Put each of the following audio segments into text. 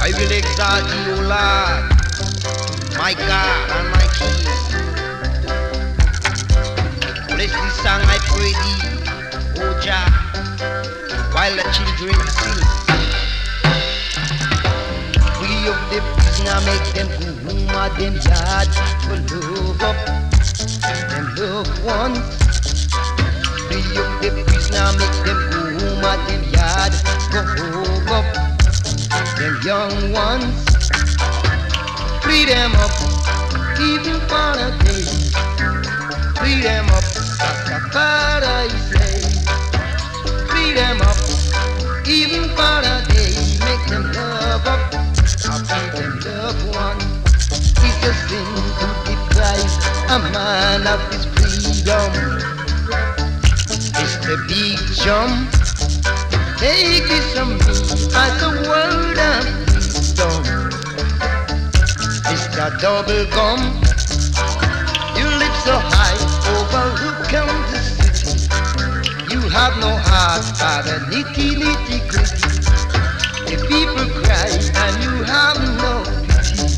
I will exalt thee, O Lord, my God and my King. Bless this song, I pray thee, O Jah, while the children sing. Free up the prisoner, make them go home at them yard for love up them loved ones. Free up the prisoner, make them go home at them yard for home up them young ones. Free them up, even for a day. Free them up, Rastafari say. Free them up, even for a day. Make them love up, I'll free them loved one. It's a sin to deprive a man of his freedom. It's the big jump. Take this from me as a word of wisdom. Mr. Double Gum, you live so high overlooking the city. You have no heart for the nitty gritty. The people cry and you have no pity.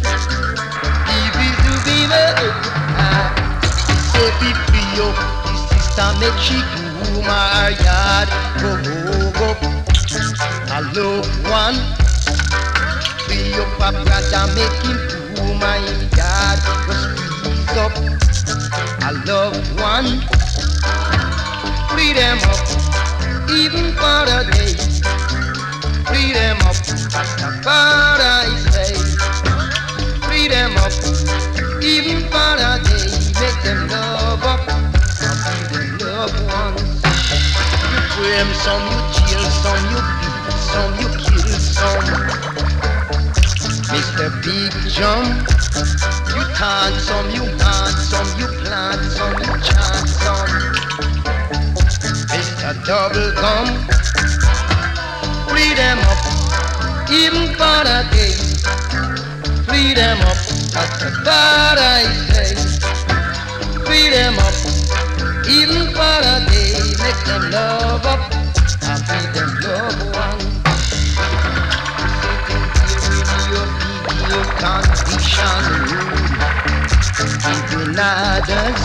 Say be free up, the sister make she do my yard. Go up, a loved one. Free up a brother, make him do my yard. Go squeeze up a loved one. Free them up, even for a day. Free them up, Rastafari say. Free them up, even for a day. Make them love up, and free them loved ones. You frame some, you jail some, you beat some, you kill some. Mr. Big Jump, you taunt some, you haunt some, you plant some, you chant some. Mr. Double Gum, free them up, even for a day. Free them up, that's the God I say. Free them up, even for a day. Make them love up, and free them love one. Sitting here in your condition room, giving others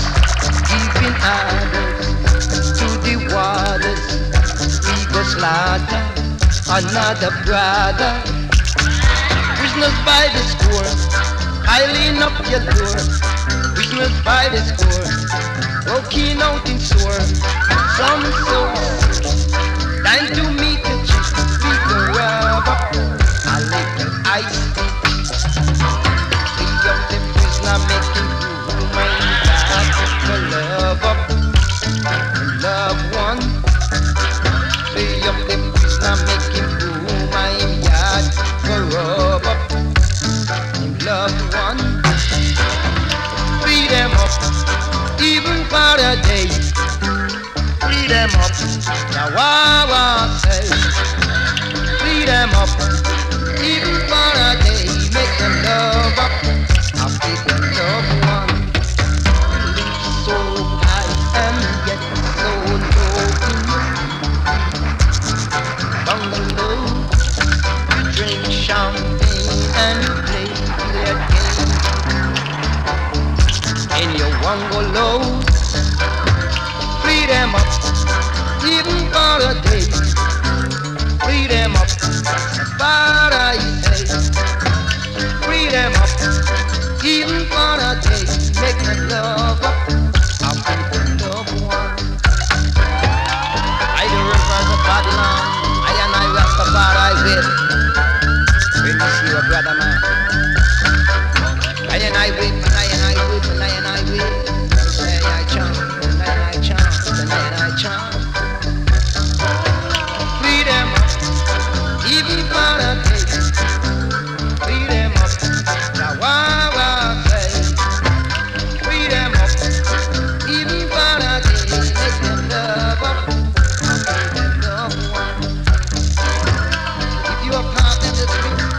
to the waters. We go slaughter another brother. Prisoners by the score, piling up your door. Prisoners by the score, broken out in sore. Some so sick, time to meet the chick. We go rub up a little ice tea. Free up the prisoner, making room and God to love up and love one. Free up the prisoner, making room and God to rub up and love one. Free them up, even for a day. Free them up, now Wawa say. Free them up, even for a day. Make them love up, I'll make them love one. Live so high and yet so low. Down below, you drink champagne and you play their game. And you won't go low. Free them up, even for a day. Free them up, but I say. Free them up, even for a day. Make them love up, I'll make them love one. I the rivers of Babylon, I and I Rastafari will. When you see your brother man, I and I will, and I and I will, and I and I will. Say I chant, and I chant, and I chant. Free them up, even for a day. Free them up, now Wawa say. Free them up, even for a day. Make them love up, and make them love one. If you are caught in the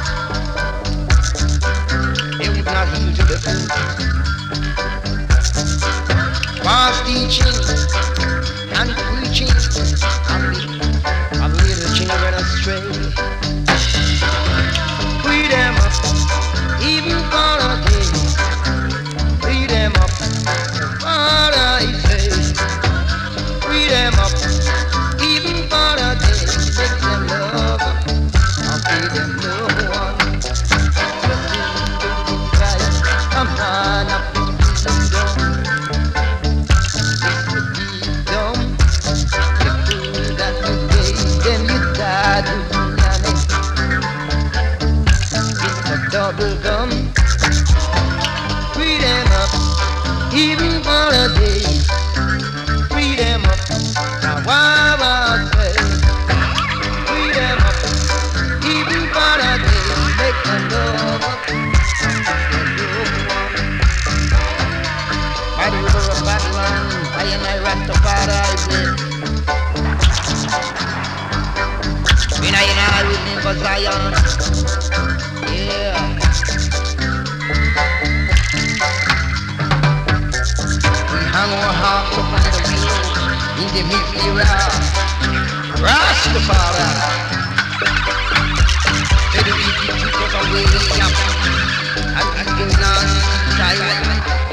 street, it would not heal to the food. False teaching and preaching of little children astray. Free them It's a double gum. Free them up, even for a day. Free them up, now why was say? Free them up, even for a day. Make them love up, by the river of Babylon, I and I Rastafari bless. When I remember Zion, yeah. We hung our hearts upon the wheel in the midnight Rastafari. Let it be the truth of the way up and the land Zion.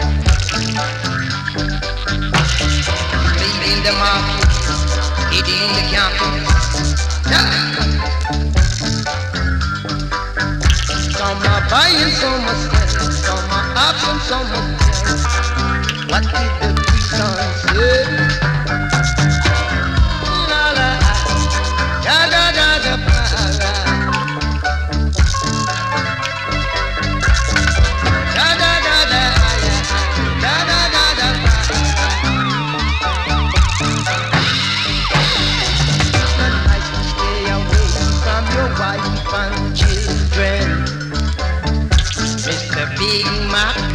Leaving the market, eating the camp. Some are buying, some are selling, some are options, some are selling. What did the Christians say? La la, da da da da da. Da da da da, da da da da. It's nice to stay away from your wife and children. Mr. Big Mac.